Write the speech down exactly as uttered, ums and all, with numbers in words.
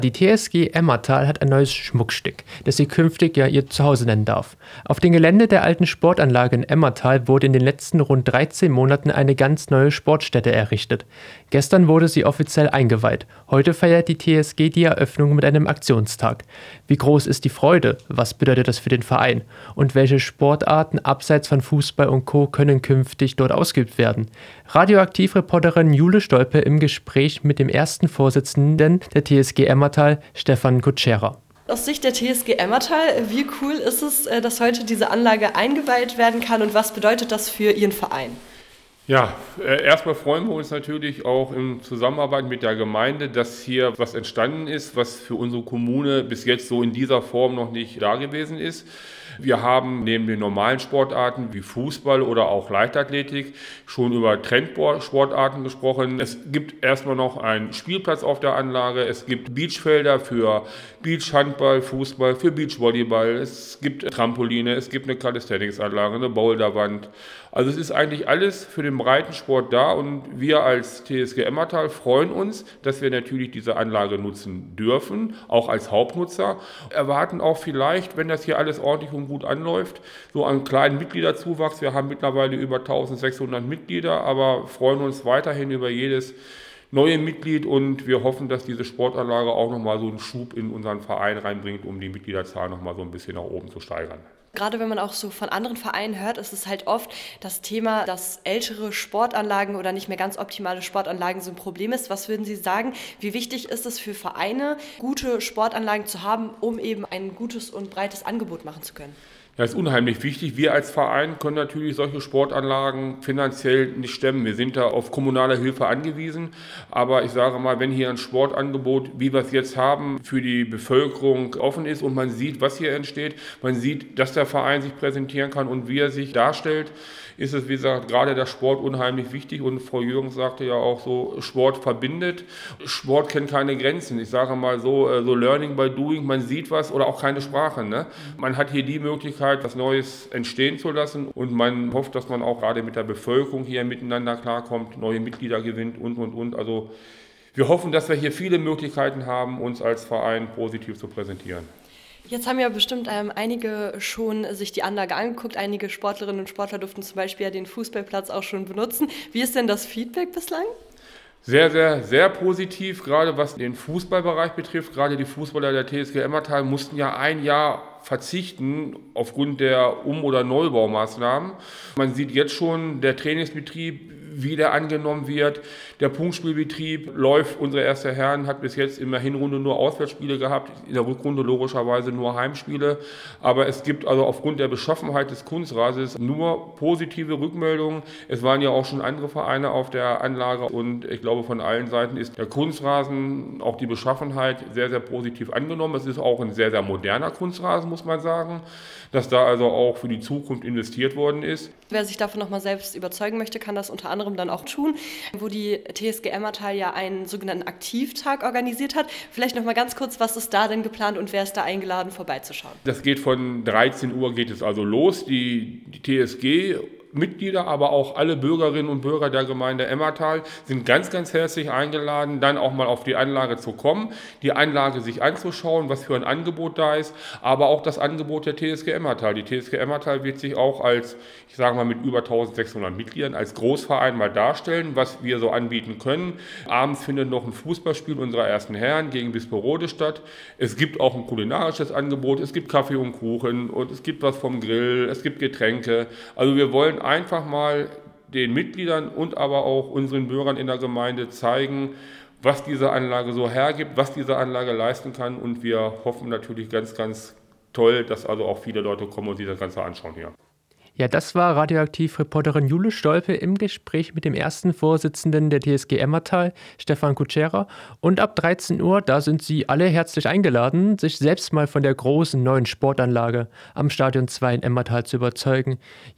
Die T S G Emmertal hat ein neues Schmuckstück, das sie künftig ja ihr Zuhause nennen darf. Auf dem Gelände der alten Sportanlage in Emmertal wurde in den letzten rund dreizehn Monaten eine ganz neue Sportstätte errichtet. Gestern wurde sie offiziell eingeweiht. Heute feiert die T S G die Eröffnung mit einem Aktionstag. Wie groß ist die Freude? Was bedeutet das für den Verein? Und welche Sportarten abseits von Fußball und Co. können künftig dort ausgeübt werden? Radioaktivreporterin Jule Stolpe im Gespräch mit dem ersten Vorsitzenden der T S G Emmertal, Stefan Kutschera. Aus Sicht der T S G Emmertal, wie cool ist es, dass heute diese Anlage eingeweiht werden kann und was bedeutet das für Ihren Verein? Ja, äh, erstmal freuen wir uns natürlich auch in Zusammenarbeit mit der Gemeinde, dass hier was entstanden ist, was für unsere Kommune bis jetzt so in dieser Form noch nicht da gewesen ist. Wir haben neben den normalen Sportarten wie Fußball oder auch Leichtathletik schon über Trendsportarten gesprochen. Es gibt erstmal noch einen Spielplatz auf der Anlage, es gibt Beachfelder für Beachhandball, Fußball, für Beachvolleyball, es gibt Trampoline, es gibt eine Calisthenics-Anlage, eine Boulderwand. Also es ist eigentlich alles für den Breitensport da und wir als T S G Emmertal freuen uns, dass wir natürlich diese Anlage nutzen dürfen, auch als Hauptnutzer. Erwarten auch vielleicht, wenn das hier alles ordentlich und gut anläuft, so einen kleinen Mitgliederzuwachs. Wir haben mittlerweile über eintausendsechshundert Mitglieder, aber freuen uns weiterhin über jedes neue Mitglied und wir hoffen, dass diese Sportanlage auch nochmal so einen Schub in unseren Verein reinbringt, um die Mitgliederzahl nochmal so ein bisschen nach oben zu steigern. Gerade wenn man auch so von anderen Vereinen hört, ist es halt oft das Thema, dass ältere Sportanlagen oder nicht mehr ganz optimale Sportanlagen so ein Problem ist. Was würden Sie sagen, wie wichtig ist es für Vereine, gute Sportanlagen zu haben, um eben ein gutes und breites Angebot machen zu können? Das ist unheimlich wichtig. Wir als Verein können natürlich solche Sportanlagen finanziell nicht stemmen. Wir sind da auf kommunale Hilfe angewiesen. Aber ich sage mal, wenn hier ein Sportangebot, wie wir es jetzt haben, für die Bevölkerung offen ist und man sieht, was hier entsteht, man sieht, dass der Verein sich präsentieren kann und wie er sich darstellt, ist es, wie gesagt, gerade der Sport unheimlich wichtig. Und Frau Jürgens sagte ja auch so, Sport verbindet. Sport kennt keine Grenzen. Ich sage mal so, so Learning by Doing, man sieht was oder auch keine Sprache. Ne? Man hat hier die Möglichkeit, was Neues entstehen zu lassen und man hofft, dass man auch gerade mit der Bevölkerung hier miteinander klarkommt, neue Mitglieder gewinnt und, und, und. Also wir hoffen, dass wir hier viele Möglichkeiten haben, uns als Verein positiv zu präsentieren. Jetzt haben ja bestimmt ähm, einige schon sich die Anlage angeguckt. Einige Sportlerinnen und Sportler durften zum Beispiel ja den Fußballplatz auch schon benutzen. Wie ist denn das Feedback bislang? Sehr, sehr, sehr positiv, gerade was den Fußballbereich betrifft. Gerade die Fußballer der T S G Emmertal mussten ja ein Jahr verzichten aufgrund der Um- oder Neubaumaßnahmen. Man sieht jetzt schon, der Trainingsbetrieb, wie der angenommen wird. Der Punktspielbetrieb läuft. Unsere erste Herren hat bis jetzt in der Hinrunde nur Auswärtsspiele gehabt, in der Rückrunde logischerweise nur Heimspiele. Aber es gibt also aufgrund der Beschaffenheit des Kunstrases nur positive Rückmeldungen. Es waren ja auch schon andere Vereine auf der Anlage und ich glaube, von allen Seiten ist der Kunstrasen, auch die Beschaffenheit, sehr, sehr positiv angenommen. Es ist auch ein sehr, sehr moderner Kunstrasen, muss man sagen, dass da also auch für die Zukunft investiert worden ist. Wer sich davon nochmal selbst überzeugen möchte, kann das unter anderem dann auch tun, wo die T S G Emmertal ja einen sogenannten Aktivtag organisiert hat. Vielleicht nochmal ganz kurz, was ist da denn geplant und wer ist da eingeladen, vorbeizuschauen? Das geht von dreizehn Uhr geht es also los. Die, die T S G Mitglieder, aber auch alle Bürgerinnen und Bürger der Gemeinde Emmertal sind ganz, ganz herzlich eingeladen, dann auch mal auf die Anlage zu kommen, die Anlage sich anzuschauen, was für ein Angebot da ist, aber auch das Angebot der T S G Emmertal. Die T S G Emmertal wird sich auch als, ich sage mal, mit über eintausendsechshundert Mitgliedern als Großverein mal darstellen, was wir so anbieten können. Abends findet noch ein Fußballspiel unserer ersten Herren gegen Bisperode statt. Es gibt auch ein kulinarisches Angebot, es gibt Kaffee und Kuchen und es gibt was vom Grill, es gibt Getränke. Also wir wollen einfach mal den Mitgliedern und aber auch unseren Bürgern in der Gemeinde zeigen, was diese Anlage so hergibt, was diese Anlage leisten kann und wir hoffen natürlich ganz, ganz toll, dass also auch viele Leute kommen und sich das Ganze anschauen hier. Ja, das war Radioaktiv-Reporterin Jule Stolpe im Gespräch mit dem ersten Vorsitzenden der T S G Emmertal, Stefan Kutschera. Und ab dreizehn Uhr, da sind Sie alle herzlich eingeladen, sich selbst mal von der großen neuen Sportanlage am Stadion zwei in Emmertal zu überzeugen.